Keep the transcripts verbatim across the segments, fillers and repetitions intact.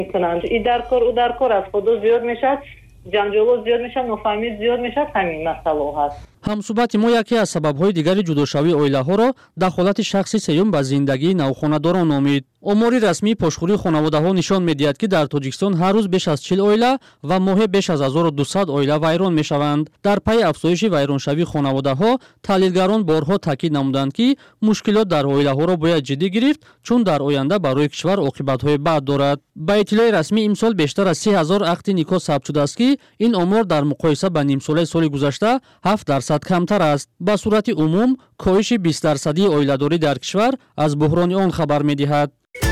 میکنند. این در کار او در کار است. خودو زیاد میشد، جنجال زیاد میشد، نفهمید زیاد میشد. همین مسئله هست. ҳамсӯҳбати мо яке аз сабабҳои дигари ҷудошавии оилаҳоро дахолати шахси сеюм ба зиндагии навхонадорон номид. омори расмии пошхӯрии хонаводаҳо нишон медиҳад, ки дар Тоҷикистон ҳар рӯз беш аз чил оила ва моҳе беш аз ҳазору дусад оила вайрон мешаванд. дар пайи афзоиши вайроншавии хонаводаҳо, таҳлилгарон борҳо таъкид намуданд, ки мушкилот дар оилаҳоро бояд ҷиддӣ гирифт, чун дар оянда барои кишвар оқибатҳои бад дорад. ба иттилои расмӣ имсол бештар аз си ҳазор ақди никоҳ сабт шудааст, ки ин омор дар муқоиса ба нимсолаи соли гузашта ҳафт дарсад камтар аст. ба сурати умум, коҳиши бист дарсадии оиладорӣ дар кишвар аз буҳрони он хабар медиҳад.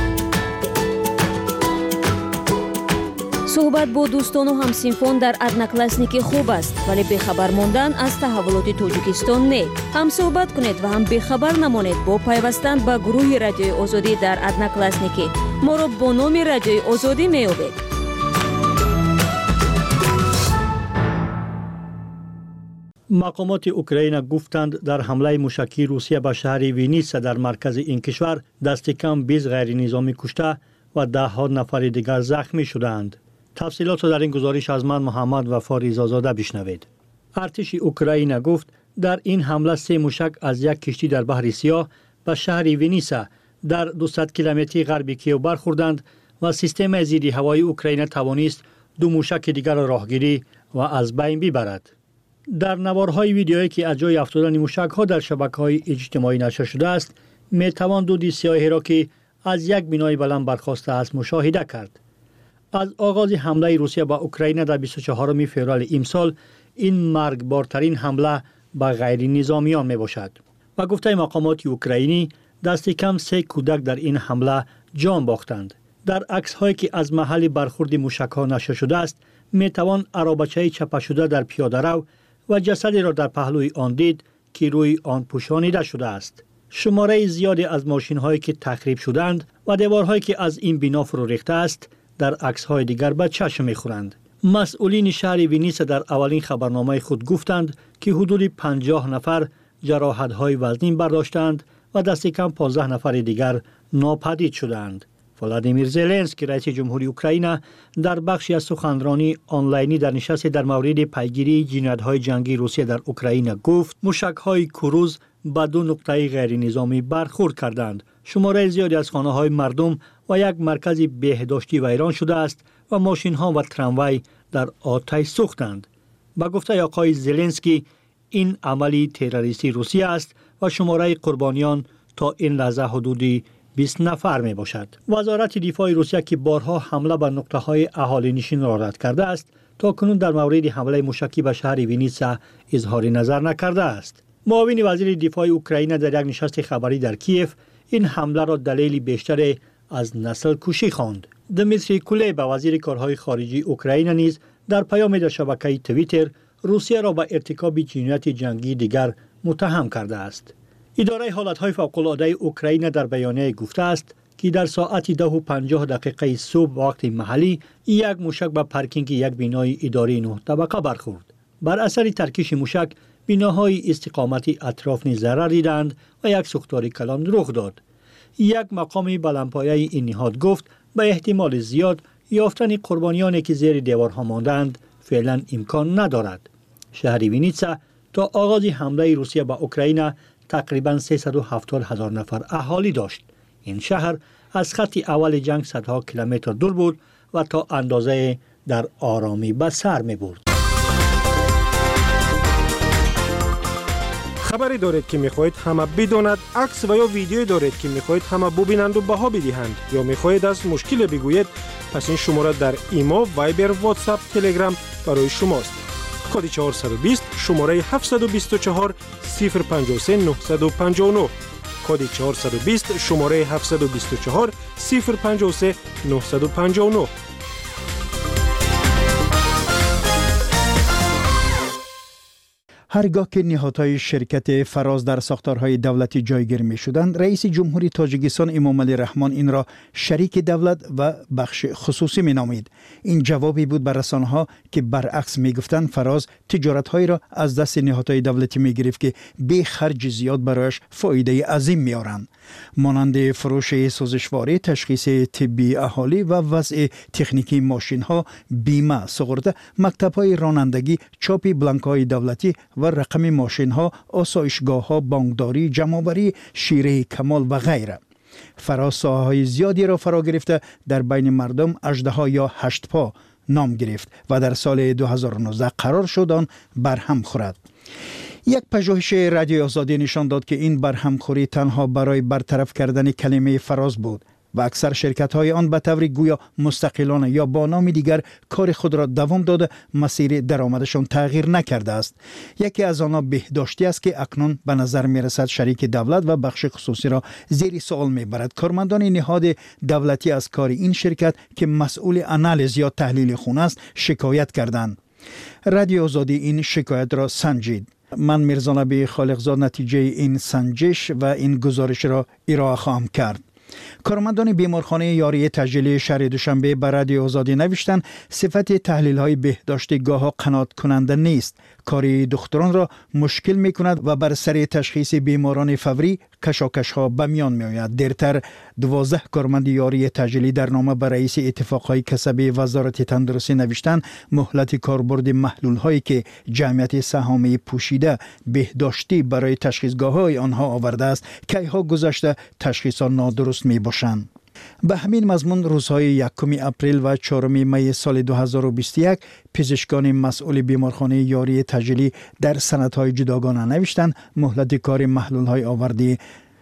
суҳбат бо дӯстону ҳамсинфон дар одноклассники хуб аст, вале бехабар мондан аз таҳаввулоти Тоҷикистон не. ҳам суҳбат кунед ва ҳам бехабар намонед бо пайвастан ба гурӯҳи Радиои Озодӣ дар одноклассники. моро бо номи Радиои Озодӣ меёбед. мақомоти Украина гуфтанд, дар ҳамлаи мушакии Русия ба шаҳри Винница дар маркази ин кишвар дасти кам бист ғайринизомӣ кушта ва даҳҳо нафари дигар захмӣ шудаанд. тафсилотро дар ин гузориш аз ман Муҳаммад Вафор Ризозода бишнавед. артиши Украина гуфт, дар ин ҳамла се мушак аз як киштӣ дар баҳри Сиёҳ ба шаҳри Винница дар дусад километри ғарби Киев бархӯрданд ва системаи зидди ҳавои Украина тавонист ду мушаки дигарро роҳгирӣ ва аз байн бибарад. дар наворҳои видеое, ки аз ҷои афтодани мушакҳо дар шабакаҳои иҷтимоӣ нашр шудааст, метавон дуди сиёҳеро, ки аз як бинои баланд бархостааст, мушоҳида кард. аз оғози ҳамлаи Русия ба Украина дар бисту чаҳорум феврали имсол, ин маргбортарин ҳамла ба ғайринизомиён мебошад. ба гуфтаи мақомоти украинӣ, дасти кам се кӯдак дар ин ҳамла ҷон бохтанд. дар аксҳое, ки аз маҳалли бархурди мушакҳо нашр шудааст, метавон аробачаи чапашуда дар пиёдарав ва ҷасадеро дар паҳлӯи он дид, ки рӯи он пӯшонида шудааст. шумораи зиёде аз мошинҳое, ки тахриб шуданд ва деворҳое, ки аз ин бино фурӯ рехтааст, дар аксҳои дигар ба чашм мехӯранд. масъулини шаҳри Винница дар аввалин хабарномаи худ гуфтанд, ки ҳудуди панҷоҳ нафар ҷароҳатҳои вазнин бардоштанд ва дасти кам понздаҳ нафари дигар нопадид шуданд. Владимир Зеленский, раиси ҷумҳури Украина, дар бахши аз суханронии онлайнӣ дар нишасте дар мавриди пайгирии ҷиноятҳои ҷангии Русия дар Украина гуфт, мушакҳои куруз ба ду нуқтаи ғайринизомӣ бархӯрд карданд. шумораи зиёде аз хонаҳои мардум ва як маркази беҳдоштӣ вайрон шудааст ва мошинҳо ва трамвай дар оташ сӯхтанд. ба гуфтаи оқои Зеленский, ин амали террористии Русия аст ва шумораи қурбониён то ин лаҳза ҳудуди بیست نفر می باشد. وزارت دفاع روسیه که بارها حمله بر نقطه‌های اهالینشین را رد کرده است، تا کنون در مورد حمله موشکی به شهر وینیتسا اظهار نظر نکرده است. معاون وزیر دفاع اوکراین در یک نشست خبری در کیف این حمله را دلیل بیشتر از نسل کشی خواند. دمیتری کولبا وزیر کارهای خارجی اوکراین نیز در پیام در شبکه توییتر روسیه را به ارتکاب جنایت جنگی دیگر متهم کرده است. اداره حالتهای فوق‌العاده اوکراین در بیانیه گفته است که در ساعت ده و پنجاه دقیقه صبح وقت محلی یک موشک به پارکینگ یک بنای اداری نه طبقه برخورد. بر اثر ترکیش موشک بناهای استقامتی اطراف نیز ضرر دیدند و یک سوختاری کلان رخ داد. یک مقامی بلندپایه این نهاد گفت به احتمال زیاد یافتن قربانیانی که زیر دیوارها ماندند فعلا امکان ندارد. شهر وینیتسا تا آغاز حمله روسیه به اوکراین تقریباً سیصد و هفتاد هزار نفر اهالی داشت. این شهر از خط اول جنگ صدها کیلومتر دور بود و تا اندازه در آرامی به سر می برد. خبری دارید که میخواهید همه بداند، عکس و یا ویدیویی دارید که میخواهید همه ببینند و بها بدهند یا میخواهید از مشکل بگویید، پس این شماره در ایمو، وایبر، واتساپ، تلگرام برای شماست. کد چهارصد و بیست شماره هفتصد و بیست و چهار صفر پنجاه و سه نهصد و پنجاه و نه کد چهارصد و بیست شماره هفتصد و بیست و چهار صفر پنجاه و سه نهصد و پنجاه و نه. هرگاه که نهادهای شرکت فراز در ساختارهای دولتی جایگیر می شدند، رئیس جمهوری تاجیکستان امامعلی رحمان این را شریک دولت و بخش خصوصی می نامید. این جوابی بود بر رسانه‌ها که برعکس می گفتند فراز تجارت‌هایی را از دست نهادهای دولتی می گرفت که بی خرج زیاد برایش فایده عظیم می آورند، مانند فروش سوزشواری، تشخیص طبی اهالی و وضع تکنیکی ماشین‌ها، بیمه، سقورت، مکتب‌های رانندگی، چاپ بلانک‌های دولتی و رقم ماشین‌ها، آسایشگاه‌ها، بانکداری، جمع‌آوری، شیره کمال و غیره. فراز ساحه‌های زیادی را فرا گرفته در بین مردم اژدها یا هشت پا نام گرفت و در سال دو هزار و نوزده قرار شد آن برهم خورد. یک پژوهش رادیو آزادی نشان داد که این برهمخوری تنها برای برطرف کردن کلمه فراز بود و اکثر شرکت‌های آن به طور گویا مستقلانه یا با نام دیگر کار خود را دوام داده مسیر درآمدشان تغییر نکرده است. یکی از آنها بهداشتی است که اکنون به نظر می‌رسد شریک دولت و بخش خصوصی را زیر سوال می‌برد. کارمندان نهاد دولتی از کار این شرکت که مسئول آنالیز یا تحلیل خون است شکایت کردند. رادیو آزادی این شکایت را سنجید. من میرزا نبی خالقزاد نتیجه این سنجش و این گزارش را ارائه خواهم کرد. کارمندان بیمارخانه یاری تجلیلی شهر دوشنبه بر رادیو آزادی نوشتند صفت تحلیل‌های بهداشتی گاه‌ها قناعت کننده نیست. کاری دکتران را مشکل می‌کند و بر سر تشخیص بیماران فوری کشاکش‌ها به میان می‌آید. دیرتر دوازده کارمند یاری تجلیلی در نامه به رئیس اتفاقهای کسبی وزارت تندرستی نوشتند مهلت کاربرد محلول‌هایی که جمعیت سهامی پوشیده بهداشتی برای تشخیصگاه‌های آنها آورده است کی‌ها گذشته تشخیص نادرست می‌باشند. به همین مضمون روزهای یکم اپریل و چهارم می سال دو هزار و بیست و یک پزشکان مسئول بیمارخانه یاری تجلی در سندهای جداگانه نوشتند مهلت کار محلول‌های آوردی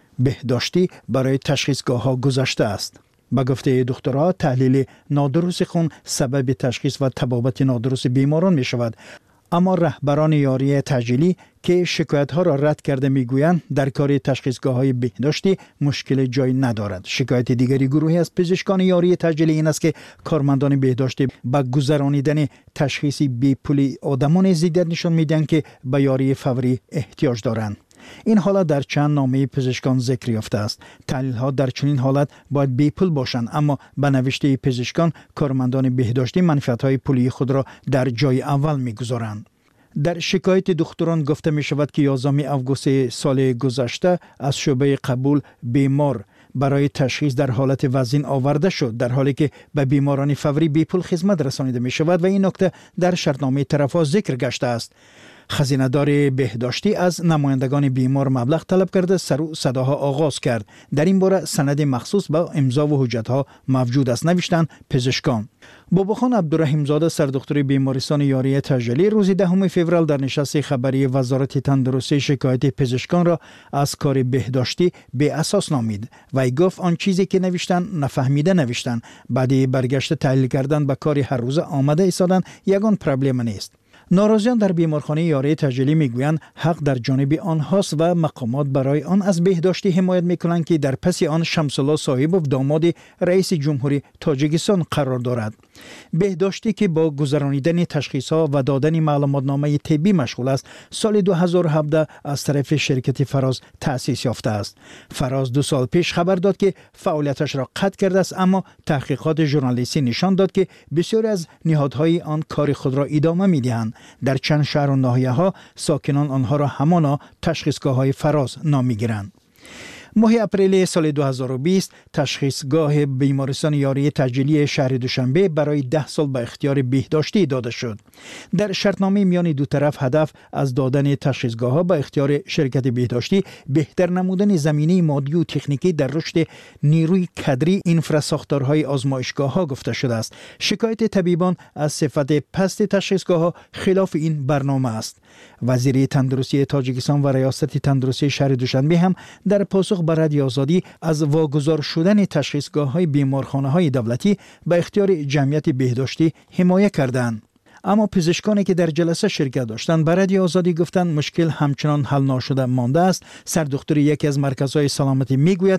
بهداشتی برای تشخیصگاه‌ها گذشته است. به گفته دکترها تحلیل نادرست خون سبب تشخیص و طبابت نادرست بیماران می شود. اما رهبران یاری تجلی که شکایت‌ها را رد کرده می‌گویند در کار تشخیصگاه‌های بهداشتی مشکل جای ندارد. شکایت دیگری گروهی از پزشکان یاری تجلی این است که کارمندان بهداشتی با گذرانیدن تشخیصی بی‌پولی آدمان زیادی نشان می‌دهند که به یاری فوری احتیاج دارند. این حالت در چند نامه پزشکان ذکر یافته است. تحلیل‌ها در چنین حالت باید بی‌پول باشند، اما به نوشته پزشکان کارمندان بهداشتی منفعت‌های پولی خود را در جای اول می‌گذارند. در شکایت دکتران گفته می شود که یازده آگوست سال گذشته از شعبه قبول بیمار برای تشخیص در حالت وزین آورده شد، در حالی که به بیماران فوری بی‌پول خدمت رسانیده می شود و این نکته در شرطنامه طرف‌ها ذکر گشته است. خزینه‌دار بهداشتی از نمایندگان بیمار مبلغ طلب کرده سر و صداها آغاز کرد. در این باره سند مخصوص با امضا و حجت‌ها موجود است، نوشتند پزشکان. باباخان عبدالرحیم زاده سردکتر بیمارستان یاری تجلی روز دهم فوریه در نشست خبری وزارت تندرستی شکایت پزشکان را از کار بهداشتی به اساس نامید و ای گفت آن چیزی که نوشتن نفهمیده نوشتن، بعدی برگشت تحلیل کردن به کار هر روزه آمده ایستادن یگان پرابلم نیست. ناراضیان در بیمارخانه یاری تجلی میگویند حق در جانب آنهاست و مقامات برای آن از بهداشتی حمایت میکنند که در پس آن شمس الله صاحبوف داماد رئیس جمهوری تاجیکستان قرار دارد. بهداشتی که با گذرانیدن تشخیص‌ها و دادن معلوماتنامه طبی مشغول است، سال دو هزار و هفده از طرف شرکت فراز تأسیس یافته است. فراز دو سال پیش خبر داد که فعالیتش را قطع کرده است، اما تحقیقات ژورنالیستی نشان داد که بسیاری از نهادهای آن کار خود را ادامه می‌دهند. در چند شهر و ناحیه‌ها ساکنان آنها را همانا تشخیصگاه‌های فراز نام می‌گیرند. ماه اپریل سال دو هزار و بیست تشخیصگاه بیمارستان یاری تجلی شهر دوشنبه برای ده سال به اختیار بهداشتی داده شد. در شرطنامه میان دو طرف هدف از دادن تشخیصگاه‌ها به اختیار شرکت بهداشتی بهتر نمودن زمینه مادی و تکنیکی در رشد نیروی کادری اینفراساختارهای آزمایشگاه‌ها گفته شده است. شکایت طبیبان از صفت پست تشخیصگاه‌ها خلاف این برنامه است. وزیر تندرستی تاجیکستان و ریاست تندرستی شهر دوشنبه هم در پاسخ به رادیو آزادی از واگذار شدن تشخیصگاه‌های بیمارخانه‌های دولتی به اختیار جمعیت بهداشتی حمایت کردند. اما پزشکانی که در جلسه شرکت داشتند به رادیو آزادی گفتند مشکل همچنان حل نشده مانده است. سردکتر یکی از مرکزهای سلامتی میگوید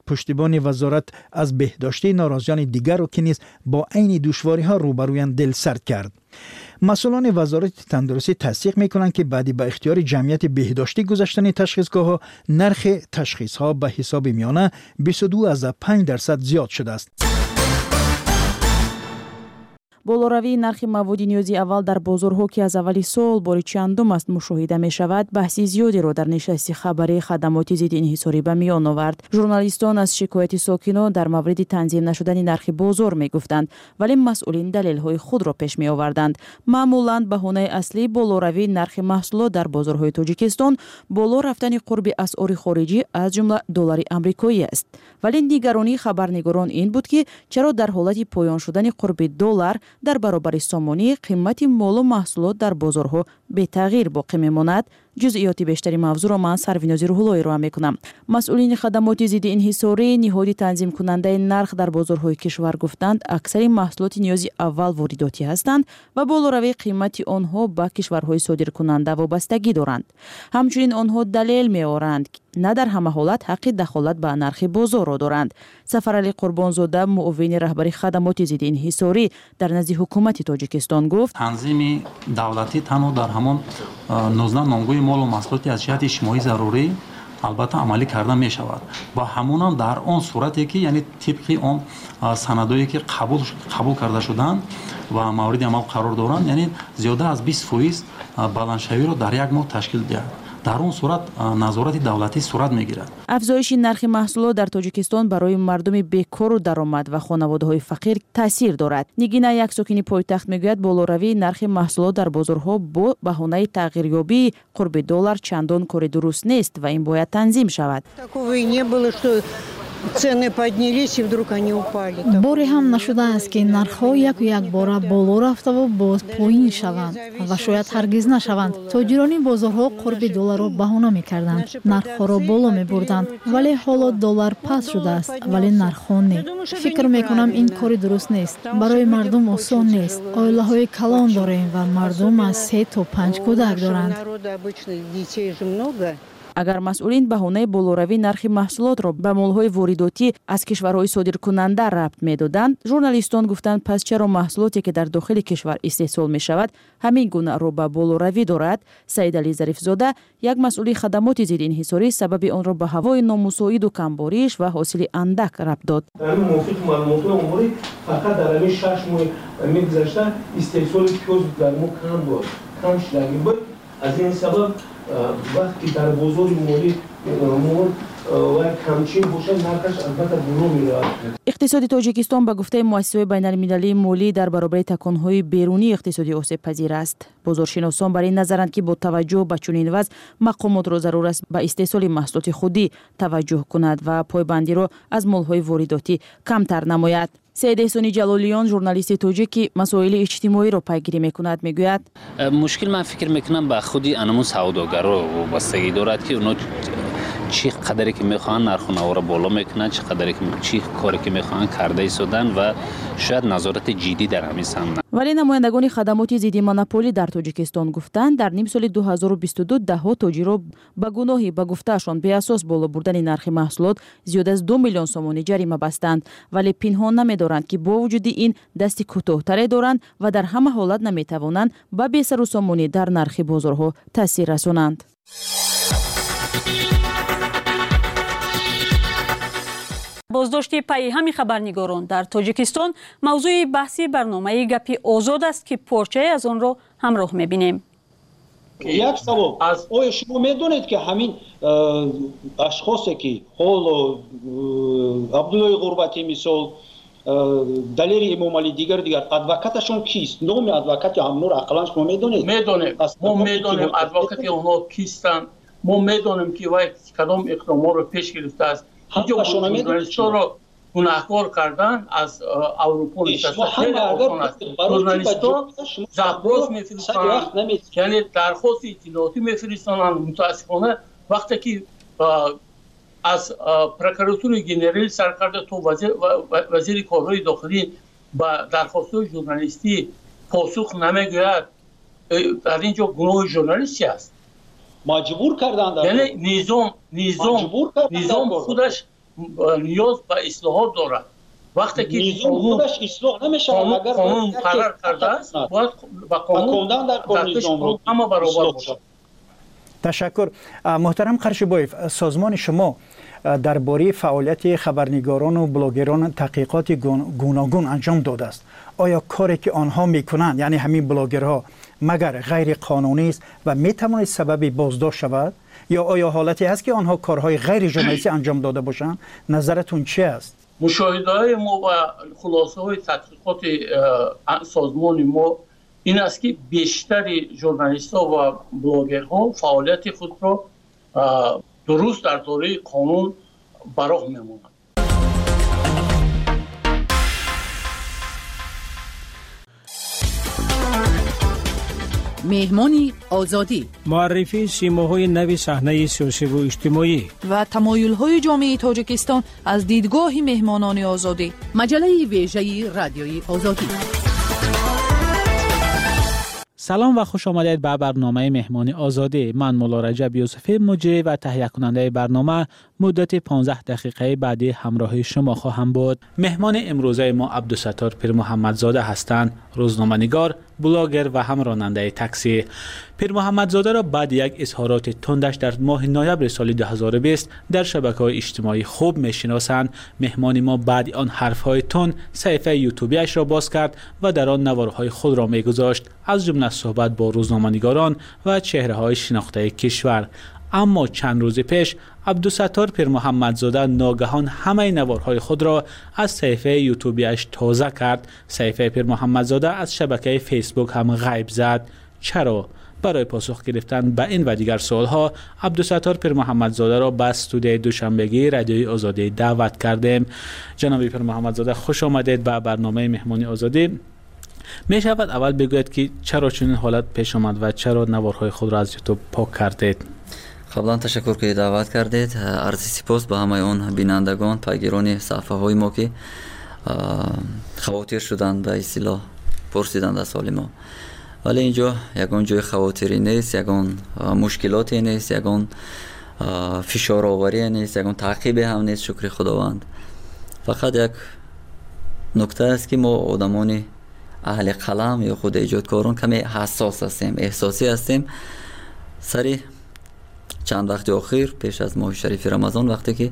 پشتیبان وزارت از بهداشتی ناراضیان دیگر را که نیز با عین دشواری‌ها روبرویان دل سرد کرد. مسئولان وزارت تندرستی تصدیق می‌کنند که بعد به اختیار جمعیت بهداشتی گذاشتن تشخیصگاه‌ها، نرخ تشخیص‌ها به حساب میانه بیست و دو ازده پنج درصد زیاد شده است. болоравии нархи маводи ниёзи аввал дар бозорҳо ки аз аввали сол бори чандум аст мушоҳида мешавад баҳси зиёдеро дар нишасти хабарии хадамоти зидди инҳисорӣ ба миён овард. журналистон аз шикояти сокинон дар мавриди танзим нашудани нархи бозор мегуфтанд, вале масъулин далелҳои худро пеш меоварданд. маъмулан баҳонаи аслӣ болоравии нархи маҳсулот дар бозорҳои тоҷикистон боло рафтани қурби асъори хориҷӣ аз ҷумла доллари амрикоӣ аст. вале нигаронии хабарнигорон ин буд ки чаро дар ҳолати поён шудани қурби доллар дар баробари сомонӣ қимати молу маҳсулот дар бозорҳо бетағйир боқӣ мемонад. ҷузъиёти бештари мавзӯъро ман Сарвинози Рӯҳуллоӣ роҳ мекунам. масъулини хадамоти зидди инҳисорӣ ниҳоди танзимкунандаи нарх дар бозорҳои кишвар гуфтанд аксари маҳсулоти ниёзи аввал воридотӣ ҳастанд ва болоравии қимати онҳо ба кишварҳои содиркунанда вобастагӣ доранд. ҳамчунин онҳо далел меоранд на дар ҳама ҳолат ҳаққи дахолат ба нархи бозорро доранд. Сафарали Қурбонзода муовини раҳбари хадамоти зидди инҳисорӣ дар назди ҳукумати Тоҷикистон гуфт: танзими давлатӣ танҳо дар ҳамон нуздаҳ номгӯи молу маҳсулоти аз ҷиҳати иҷтимоӣ зарурӣ албатта амалӣ карда мешавад ва ҳамонам дар он сурате ки яъне тибқи он санадое ки қабул қабул карда шуданд ва мавриди амал қарор доранд, яъне зиёда аз бист фоиз баландшавиро дар як моҳ ташкил диҳад. дар он сурат назорати давлатӣ сурат мегирад. афзоиши нархи маҳсулот дар Тоҷикистон барои мардуми бекору даромад ва хонаводаҳои фақир таъсир дорад. Нигина, як сокини пойтахт, мегӯяд болоравии нархи маҳсулот дар бозорҳо бо баҳонаи тағйирёбии қурби доллар чандон кори дуруст нест ва ин бояд танзим шавад. цены поднялись и вдруг они упали. Боре ҳам нашудааст ки нархҳо яку як бора боло рафтаву боз поин шаванд ва шояд ҳаргиз нашаванд. тоҷирони бозорҳо қурби долларро баҳона мекарданд, нархҳоро боло мебурданд, вале ҳоло доллар паст шудааст, вале нархҳо не. фикр мекунам ин кори дуруст нест. барои мардум осон нест. оилаҳои калон дорем ва мардум аз се то панҷ кӯдак доранд. агар масъулин баҳонаи болоравии нархи маҳсулотро ба молҳои воридотӣ аз кишварҳои содиркунанда рабт медоданд, журналистон гуфтанд пас чаро маҳсулоте ки дар дохили кишвар истеҳсол мешавад ҳамин гуна ро ба болоравӣ дорад. Саидалӣ Зарифзода, як масъули хадамоти зидди инҳисорӣ, сабаби онро ба ҳавои номусоиду камбориш ва ҳосили андак рабт дод. фақат дар ҳамин шаш моҳ мегузашта истеҳсоли пиёз дар мо кам буд, кам шудагӣ буд. аз ин сабаб вақти дар бозори молӣ мол ва камчин бошад, нархаш албатта боло меравад. иқтисоди Тоҷикистон ба гуфтаи муассисаҳои байналмилалии молӣ дар баробари таконҳои берунии иқтисодӣ осебпазир аст. бозоршиносон бар ин назаранд ки бо таваҷҷӯҳ ба чунин вазъ мақомотро зарур аст ба истеҳсоли маҳсулоти худӣ таваҷҷӯҳ кунад ва пойбандиро аз молҳои воридотӣ камтар намояд. Саид Эҳсони Ҷалолиён, журналисти тоҷик ки масоили иҷтимоиро пайгирӣ мекунад, мегӯяд: мушкил ман фикр мекунам ба худи анамун савдогаро вобастагӣ дорад ки оно чӣ қадаре ки мехоҳанд нархонаворо боло мекунанд, чӣ қадаре ки чӣ коре ки мехоҳанд карда истоданд ва шояд назорати ҷиддӣ дар ҳамин самт. вале намояндагони хадамоти зидди монополӣ дар Тоҷикистон гуфтанд, дар нимсоли ду ҳазору бисту ду даҳҳо тоҷиро ба гуноҳи ба гуфтаашон беасос боло бурдани нархи маҳсулот зиёда аз ду миллион сомонӣ ҷарима бастанд, вале пинҳон намедоранд ки бо вуҷуди ин дасти кӯтоҳтаре доранд ва дар ҳама ҳолат наметавонанд ба бесару сомонӣ дар нархи бозорҳо таъсир расонанд. боздошти пайи ҳами хабарнигорон дар Тоҷикистон мавзӯи баҳси барномаи гапи озод аст ки порчае аз онро ҳамроҳ мебинем. як савол, аз оя шумо медонед ки ҳамин ашхосе ки ҳоло Абдуллои Ғурбатӣ мисол, Далери Эмомалӣ, дигар дигар адвокаташон кист? номи адвокати ҳамнур ақалан шумо медонед? медонем. мо медонем адвокати онҳо кистанд. мо медонем ки вай кадом иқдомотро пеш гирифтааст. ҳамҷо журналистонро гунаҳкор кардан аз Аврупо журналистон запрос мефиристонанд, яъне дархости иттилоотӣ мефиристонанд. мутаассифона вақте ки аз прокуратураи генерали сар карда то вазири корҳои дохилӣ ба дархостҳои журналистӣ посух намегӯяд, дар ин ҷо гуноҳи журналистӣ аст. маҷбур карданд, яъне низом низом низом худаш نیاز به اصلاحات دارد. وقتی که نظام خودش اصلاح نمیشه اگر قانون قرار کرده است باید با قانون در نظام رو همه برابر باشد. تشکر. محترم قرشبایف، سازمان شما درباره فعالیت خبرنگاران و بلاگران تحقیقات گوناگون انجام داده است. آیا کاری که آنها میکنند، یعنی همین بلاگرها، مگر غیر قانونی است و میتواند سبب بازداشت شود، یا آیا حالتی هست که آنها کارهای غیر ژورنالیستی انجام داده باشند؟ نظرتون چی است؟ مشاهده های ما و خلاصه های تحقیقات سازمان ما این است که بیشتر ژورنالیست ها و بلاگرها فعالیت خود را درست در دایره قانون براه میمونند. مهمانی آزادی، معرفی سیماهای نو صحنه سیاسی و اجتماعی و تمایل‌های جامعه تاجیکستان از دیدگاه مهمانان آزادی. مجله ویژه رادیوی آزادی. سلام و خوش آمدید به برنامه مهمانی آزادی. من مولا رجب یوسفی مجری و تهیه کننده برنامه مدت پانزده دقیقه بعدی همراه شما خواهم بود. مهمان امروزه ما عبدالستار پیر محمدزاده هستند، روزنامه‌نگار، بلاگر و هم راننده تاکسی. پیر محمدزاده را بعد یک اظهارات تندش در ماه نوامبر سال دو هزار و بیست در شبکه‌های اجتماعی خوب می‌شناسند. مهمان ما بعد آن حرف‌های تند صفحه یوتیوبیش را باز کرد و در آن نوارهای خود را می‌گذاشت، از جمله صحبت با روزنامه‌نگاران و چهره‌های شناخته کشور. اما چند روز پیش عبدالستار پیر محمدزاده ناگهان همه نوارهای خود را از صفحه یوتیوبیش تازه کرد. صفحه پیر محمدزاده از شبکه فیسبوک هم غیب زد. چرا؟ برای پاسخ گرفتن به این و دیگر سوالها عبدالستار پیر محمدزاده را به استودیوی دوشنبگی رادیوی آزادی دعوت کردیم. جناب پیر محمدزاده، خوش آمدید به برنامه مهمانی آزادی. می شود اول بگوید که چرا چنین حالت پیش آمد و چرا نوارهای خود را از یوتیوب پاک کردید؟ قبلا تشکر که دعوت کردید. عرض سپاس به همه اون بینندگان، پیگیران صفحه های ما که خواطر شدند به اصطلاح پرسیدند از حال ما. ولی اینجا یگان جای خواطری نیست، یگان مشکلاتی نیست، یگان فشار آوری نیست، یگان تعقیب هم نیست، شکر خداوند. فقط یک نکته است که ما آدمان اهل قلم یا خود ایجادکاران کمی حساس هستیم، احساسی هستیم. سری چند وقت اخیر پیش از ماه شریف رمضان وقتی که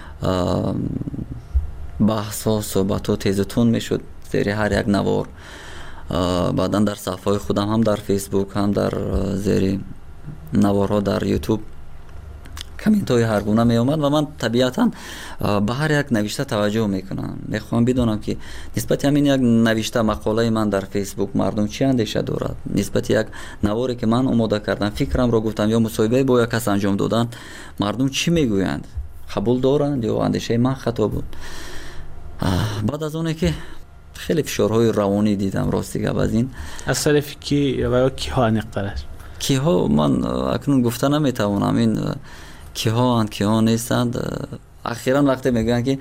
بحث ها صحبت ها تیز تون میشد زیر هر یک نوار، بعدا در صفحه های خودم هم در فیسبوک هم در زیر نوارها در یوتیوب کامنت های هر گونه می اومد و من طبیعتا به هر یک نوشته توجه میکنم. میخوام بدونم که نسبت همین یک نوشته مقاله من در فیسبوک مردم چی اندیشه دارد، نسبت یک نواری که من آماده کردم فکرم را گفتم یا مصاحبه با یک کس انجام دادن مردم چی میگویند، قبول دارند یا اندیشه من خطا بود. بعد از اونه که خیلی فشارهای روانی دیدم راستی گپ از این از طرف کی و کی ها نقطه‌اش کی ها من اکنون گفته نمیتوانم این کی ها اند کی ها نیستند. اخیراً وقتی میگن که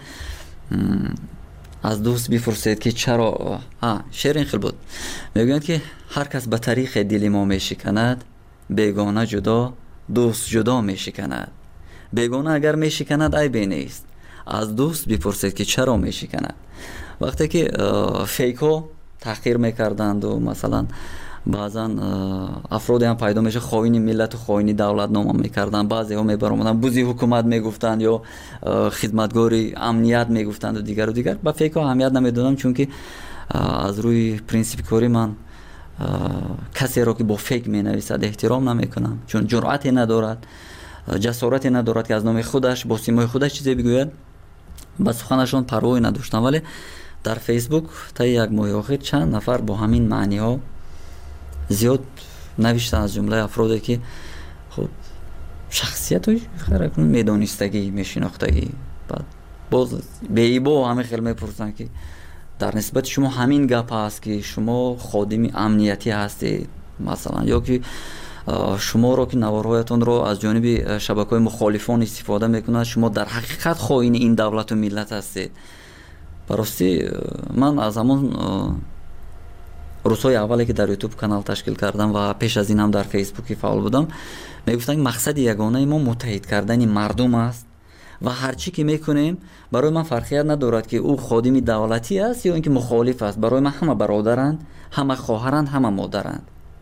از دوست بپرسید که چرا ها شعر این خیلی بود، میگن که هر کس به طریق دل ما میشکند، بیگانه جدا دوست جدا میشکند. بیگانه اگر میشکند عیبی نیست، از دوست بپرسید که چرا میشکند. وقتی که فیک ها تحقیر میکردند و مثلا بعضا افرادی هم پیدا میشه خائن ملت و خائن دولت نام میکردن، بعضی ها میبرامدن بوزی حکومت میگفتند یا خدمتگاری امنیت میگفتند و دیگر و دیگر. با فیک ها اهمیت نمیدادم چون که از روی پرینسیپ کاری من کسی را که با فیک مینویسد احترام نمیکنم، چون جرأتی ندارد، جسارتی ندارد که از نام خودش با سیمای خودش چیزی بگوید. با سخنشون پروایی نداشتم. ولی در فیسبوک تا یک ماه اخیر چند نفر با همین معنی ها زیاد نوشتن، از جمله افرادی که خب شخصیت های خیلی میدانستگی میشناختگی، بعد باز به ایبا همه خیلی میپرسن که در نسبت شما همین گپ هست که شما خادم امنیتی هستید مثلا، یا که شما رو که نوارهایتون رو از جانب شبکه‌های مخالفان استفاده میکنند، شما در حقیقت خائن این دولت و ملت هستید. براستی من از همون روزهای اولی که در یوتیوب کانال تشکیل کردم و پیش از این هم در فیسبوک فعال بودم میگفتن مقصد یگانه ما متحد کردن مردم است و هر چی که میکنیم برای من فرقیت ندارد که او خادم دولتی است یا اینکه مخالف است. برای من همه برادرند، همه خواهرند، همه مادرند.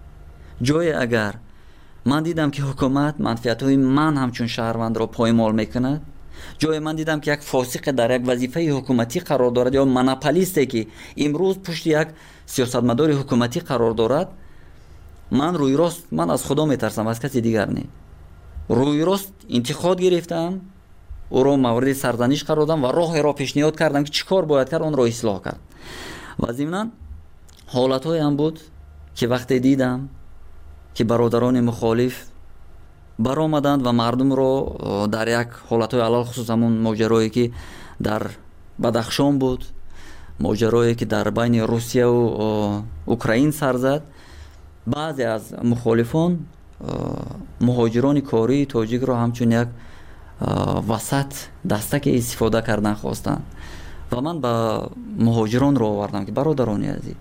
جای اگر من دیدم که حکومت منفعت‌های من همچون شهروند را پایمال میکند، جای من دیدم که یک فاسق در یک وظیفه حکومتی قرار دارد یا مونوپولیستی که امروز پشت یک سیاستمدار حکومتی قرار دارد، من روی راست من از خدا میترسم، از کسی دیگر نه. روی راست انتقاد گرفتم، او را مورد سرزنش قرار دادم و راه را پیشنهاد کردم که چیکار باید کرد آن را اصلاح کرد. و ضمناً حالت‌های هم بود که وقتی دیدم که برادران مخالف برآمدند و مردم رو در یک حالت‌های علل خصوص همون ماجرایی که در بدخشان بود، ماجرایی که در بین روسیه و اوکراین سر زد، بعضی از مخالفان مهاجران کاری تاجیک رو همچون یک وسط دستک استفاده کردن خواستند و من با مهاجران رو آوردم که برادران عزیز،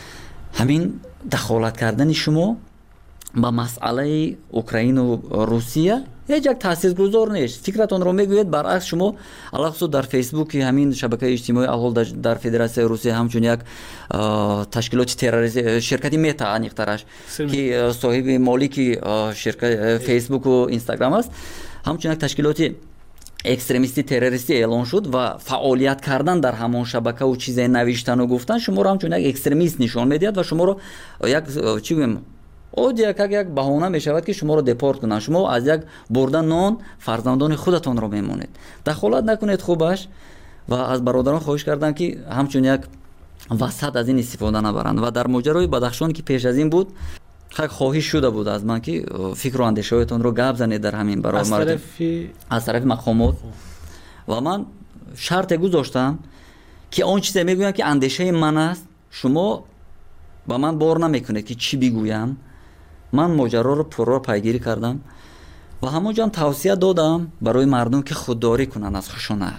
همین دخالت کردن شما با مسئله اوکراین و روسیه هیچ یک تاثیرگذار نیست. فکرتون رو میگوید برعکس شما علاوه در فیسبوک همین شبکه اجتماعی اول در فدراسیون روسیه همچون یک تشکیلات تروریستی شرکتی متا انیقترش که صاحب مالک شرکت فیسبوک و اینستاگرام است، همچون یک تشکیلات اکستریمیستی تروریستی اعلان شد و فعالیت کردن در همان شبکه و چیزای نوشتن و گفتن شما رو همچون یک اکستریمیست نشان میدهد و شما رو یک چی بگم او یک یک بهانه می شود که شما رو دپورت کنند. شما از یک بردن نان فرزندان خودتان رو میمونید. دخالت نکنید خوبش و از برادران خواهش کردم که همچون یک وسط از این استفاده نبرند. و در ماجرای بدخشان که پیش از این بود خیلی خواهش شده بود از من که فکر و اندیشه‌هایتان رو گپ زنید در همین برای از مردم طرف از طرف مقامات و من شرط گذاشتم که آن چیزی میگویم که اندیشه من است شما با من بار نمیکنید که چی بگویم. من ماجرا رو پرو پیگیری کردم و همونجا هم توصیه دادم برای مردم که خودداری کنن از خشونت.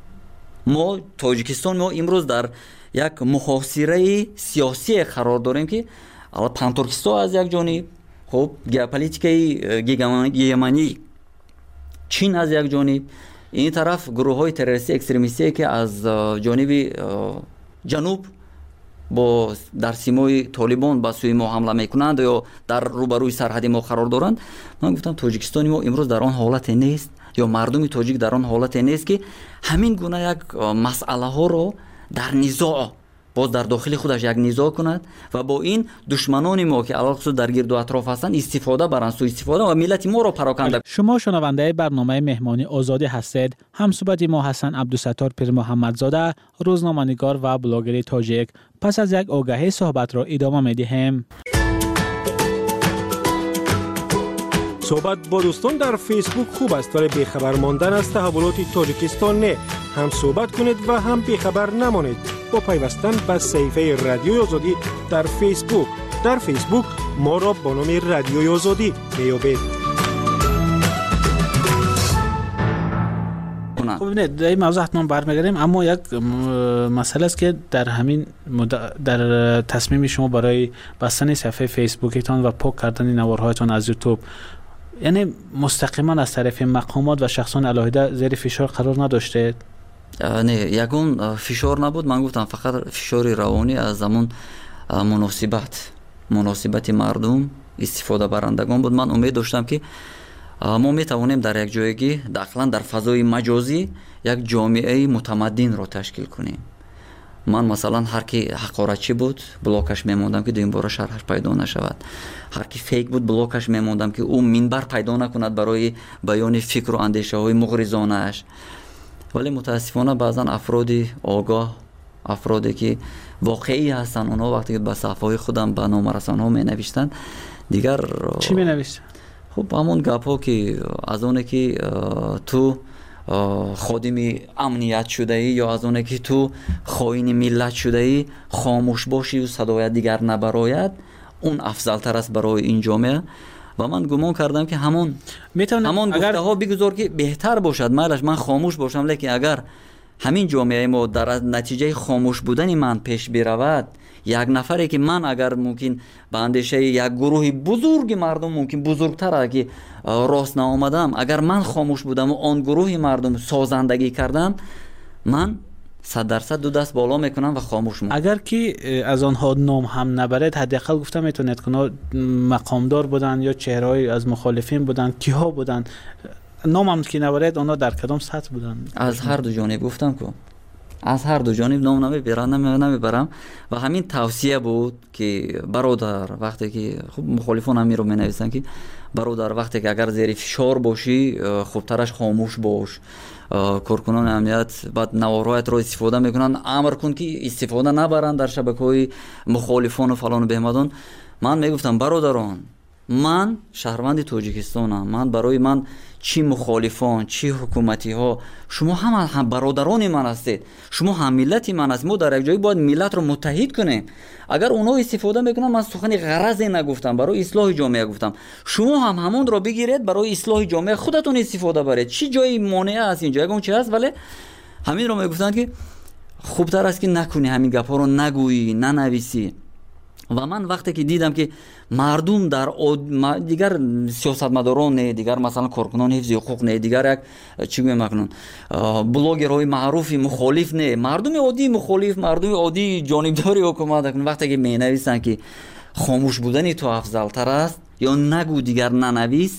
ما تاجیکستان ما امروز در یک محاصره سیاسی قرار داریم که الان پانتورکیستان از یک جانب، خب ژئوپلیتیکای گیگمانی چین از یک جانب، این طرف گروه های تروریستی اکستریمیستی که از جانب جنوب با در سیمای طالبان با سوی ما حمله میکنند یا در روبروی سرحد ما قرار دارند. من گفتم تاجیکستان ما امروز در آن حالت نیست یا مردم تاجیک در آن حالت نیست که همین گونه یک مسئله ها رو در نزاع باز در داخل خودش یک نزاع کند و با این دشمنان ما که علاوه در گرد و اطراف هستند استفاده برند، سوء استفاده و ملت ما را پراکنده. شما شنونده برنامه مهمانی آزادی هستید. همصحبت ما حسن عبدالستار پیر محمدزاده، روزنامه‌نگار و بلاگر تاجیک. پس از یک آگهی صحبت را ادامه می‌دهیم. صحبت با دوستان در فیسبوک خوب است ولی بیخبر ماندن از تحولات تاجیکستان نه. هم صحبت کنید و هم بیخبر نمانید با پیوستن به صفحه رادیوی آزادی در فیسبوک. در فیسبوک ما را با نام رادیوی آزادی میابید. خب نه در این موضوع حتما برمیگردیم، اما یک مسئله است که در همین در تصمیم شما برای بستن صفحه فیسبوکتان و پاک کردن نوارهایتان از یوتیوب، یعنی مستقیما از طرف مقامات و شخصان علاهده زیر فشار قرار نداشته؟ نه، یگون فشار نبود. من گفتم فقط فشار روانی از همون مناسبت مناسبت مردم استفاده برندگان بود. من امید داشتم که ما میتوانیم در یک جایگی داخلا در فضای مجازی یک جامعه متمدن را تشکیل کنیم. من مثلا هر کی حقارتچی بود بلاکش میموندم که دویم بار شرحش پیدا نشود. هر کی فیک بود بلاکش میموندم که او منبر پیدا نکند برای بیان فکر و اندیشه های مغرضانه اش. ولی متاسفانه بعضا افرادی آگاه، افرادی که واقعی هستن، اونا وقتی که به صفحه خودم به نامرسان ها می نوشتن دیگر چی می نوشتن؟ خب همون گپ ها که از اونه که تو خادم امنیت شده ای یا از اونه که تو خائن ملت شده ای خاموش باشی و صدای دیگر نبراید، اون افضل تر است برای این جامعه. و من گمان کردم که همون همون گفته ها بگذار که بهتر باشد. مالش من خاموش باشم، لیکن اگر ҳамин ҷомеаи мо дар натиҷаи хомӯш будани ман пеш биравад, як нафаре ки ман агар мумкин ба андешаи як гурӯҳи бузурги мардум мумкин бузургтара ки рост наомадам, агар ман хомӯш будаму он гурӯҳи мардум созандагӣ кардам, ман сад дарсад ду даст боло мекунам ва хомӯш мекунам. агар ки аз онҳо ном ҳам набаред, ҳадақал гуфта метавонед ки онҳо мақомдор буданд ё чеҳраҳои аз мухолифин буданд, киҳо буданд? номам ки набаред, онҳо дар кадом сатҳ буданд? аз ҳарду ҷониб гуфтам ку аз ҳарду ҷониб ном намебарам ва ҳамин тавсия буд ки бародар, вақте ки хуб мухолифон ҳамиро менависанд ки бародар, вақте ки агар зери фишор бошӣ, хубтараш хомӯш бош. коркунони амният баъд наворҳоятро истифода мекунанд, амр кун ки истифода набаранд дар шабакаҳои мухолифону фалону беҳмадон. ман мегуфтам бародарон, ман шаҳрванди тоҷикистонам, ман барои ман чӣ мухолифон, чӣ ҳукуматиҳо, шумо ҳама ҳам бародарони ман ҳастед, шумо ҳам миллати ман ҳастед. мо дар як ҷои бояд миллатро муттаҳид кунем. агар онҳо истифода мекунанд, ман сухани ғаразе нагуфтам, барои ислоҳи ҷомеа гуфтам. шумо ҳам ҳамонро бигиред, барои ислоҳи ҷомеа худатон истифода баред. чӣ ҷои монеа аст инҷо? ягон чи ҳаст, вале ҳаминро мегуфтанд ки хубтар аст ки накунӣ, ҳамин гапҳоро нагӯӣ, нанависӣ. ва ман вақте ки дидам ки мардум дар дигар сиёсатмадорон не, дигар масалан коркунони ҳифзи ҳуқуқ не, дигар як чӣ гӯем акнун блогерҳои маъруфи мухолиф не, мардуми оддии мухолиф, мардуми оддии ҷонибдори ҳукумат акнун вақте ки менависанд ки хомӯш будани ту афзалтар аст ё нагӯ, дигар нанавис,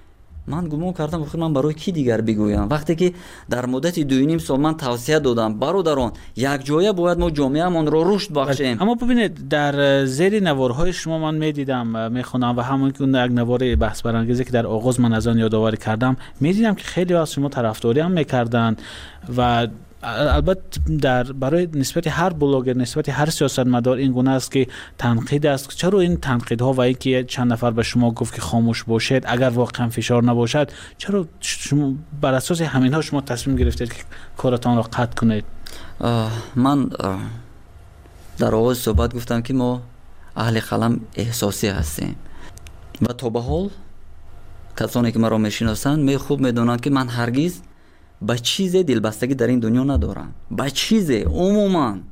ман гумон кардам охир ман барои ки дигар бигӯям. вақте ки дар муддати дуюним сол ман тавсия додам, бародарон, якҷоя бояд мо ҷомеамонро рушд бахшем. аммо бибинед, дар зери наворҳои шумо ман медидам, мехонам ва ҳамон ки як навори баҳсбарангезе ки дар оғоз ман аз он ёдоварӣ кардам, медидам ки хеле аз шумо тарафдориам мекарданд ва албатта дар барои нисбати ҳар блогер, нисбати ҳар сиёсатмадор ин гуна аст ки танқид аст. чаро ин танқидҳо ва ин ки чанд нафар ба шумо гуфт ки хомӯш бошед, агар воқеан фишор набошад, чаро шумо бар асоси ҳаминҳо шумо тасмим гирифтед ки коратонро қатъ кунед? ман дар оғози суҳбат гуфтам ки мо аҳли қалам эҳсосӣ ҳастем ва то ба ҳол касоне ки маро мешиносанд ме хуб медонанд ки ман ҳаргиз ба чизе дилбастагӣ дар ин дунё надорам. ба чизе умуман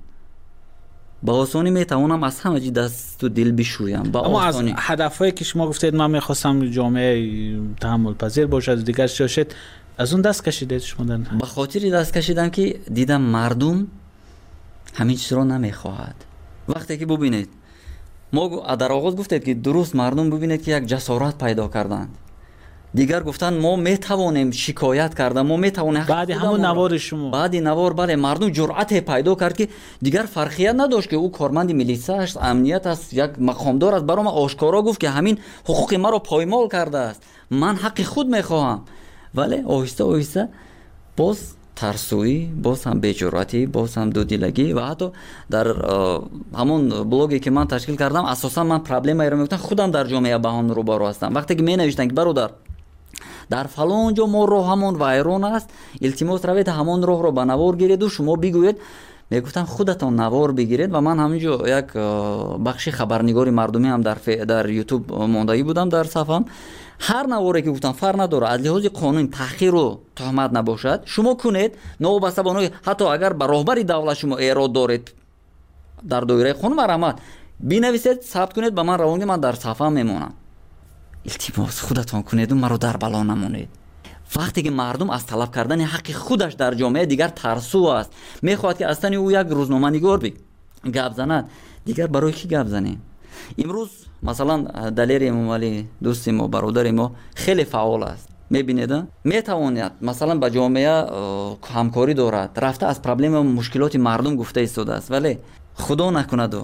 ба осонӣ метавонам аз ҳама ҷи дасту дил бишӯям. аммо аз ҳадафҳое ки шумо гуфтед ман мехостам ҷомеаи таҳаммулпазир бошад, дигар чӣ бошед, аз он даст кашидед шумо? ба хотири даст кашидам ки дидам мардум ҳамин чизро намехоҳад. вақте ки бубинед, мо дар оғоз гуфтед ки дуруст мардум бубинед ки як ҷасорат пайдо карданд. дигар гуфтанд мо метавонем шикоят карда, мо метавонем баъди ҳамон навори шумо, баъди навор, бале, мардум ҷуръате пайдо кард ки дигар фарқият надошт ки ӯ корманди милитсия аст, амният аст, як мақомдор аст. барои ман ошкоро гуфт ки ҳамин ҳуқуқи маро поймол кардааст, ман ҳаққи худ мехоҳам. вале оҳиста оҳиста боз тарсуӣ, боз ҳам беҷуръатӣ, боз ҳам дудилагӣ ва ҳатто дар ҳамон блоге ки ман ташкил кардам, асосан ман проблемаеро мегуфтам, худам дар ҷомеа ба он рӯбаро ҳастам. вақте ки менавиштанд ки бародар, дар фалон ҷо мо роҳамон вайрон аст, илтимос равед ҳамон роҳро ба навор гиреду шумо бигӯед, мегуфтам худатон навор бигиред. ва ман ҳаминҷо як бахши хабарнигори мардумиам дар дар ютуб мондагӣ будам дар сафҳам. ҳар наворе ки гуфтам фарқ надорад, аз лиҳози қонун таҳқиру тӯҳмат набошад, шумо кунед, новобаста ба онои ҳатто агар ба роҳбари давлат шумо эрод доред дар доираи қонун марҳамат бинависед, сабт кунед, ба ман равонед, ман дар сафҳам мемонам. илтимос худатон кунеду маро дар бало намонед. вақте ки мардум аз талаб кардани ҳаққи худаш дар ҷомеа дигар тарсу аст, мехоҳад ки аз тани ӯ як рӯзноманигор гап занад, дигар барои ки гап занем? имрӯз масалан далери эмомалӣ дӯсти мо, бародари мо хеле фаъол аст, мебинед, метавонад масалан ба ҷомеа ҳамкорӣ дорад, рафта аз проблема мушкилоти мардум гуфта истодааст, вале худо накунаду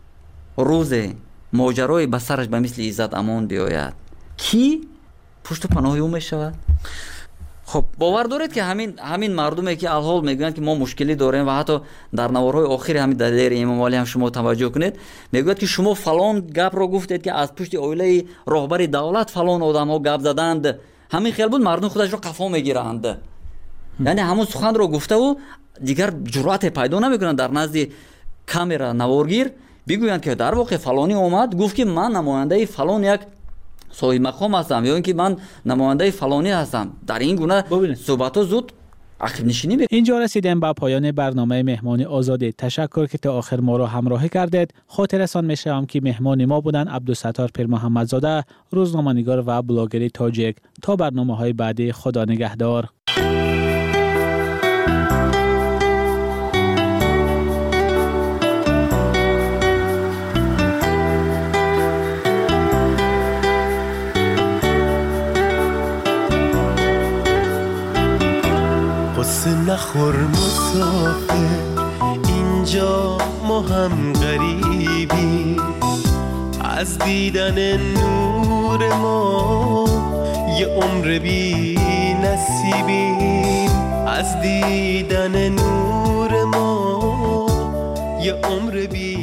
рӯзе моҷарои ба сараш ба мисли Иззат Амон биёяд, ки пушту паноҳи ӯ мешавад? خب باور دارید که همین همین مردمی که الحال میگن که ما مشکلی داریم و حتی در نوارهای آخر همین دلیر امام علی هم شما توجه کنید، میگوید که شما فلان گپ رو گفتید که از پشت اویله راهبر دولت فلان آدم‌ها گپ زدند، همین خیال بود مردم خودش رو قفا میگیرند. یعنی همون سخن رو گفته و دیگر جرأت پیدا نمیکنن در نزد کامرا نوارگیر بگویند که در واقع فلانی اومد گفت که من نماینده فلان یک صاحب مقام هستم یا اینکه من نماینده فلانی هستم. در این گونه صحبت ها زود عقب نشینی میکنه. اینجا رسیدیم به پایان برنامه مهمان آزاد. تشکر که تا آخر ما را همراهی کردید. خاطررسان میشم که مهمان ما بودن عبدالستار پیر محمدزاده، روزنامه‌نگار و بلاگر تاجیک. تا برنامه‌های بعدی، خدا نگهدار. قصه نخور مسافر، اینجا ما هم غریبی، از دیدن نور ما یه عمر بی نصیبیم، از دیدن نور ما یه عمر بی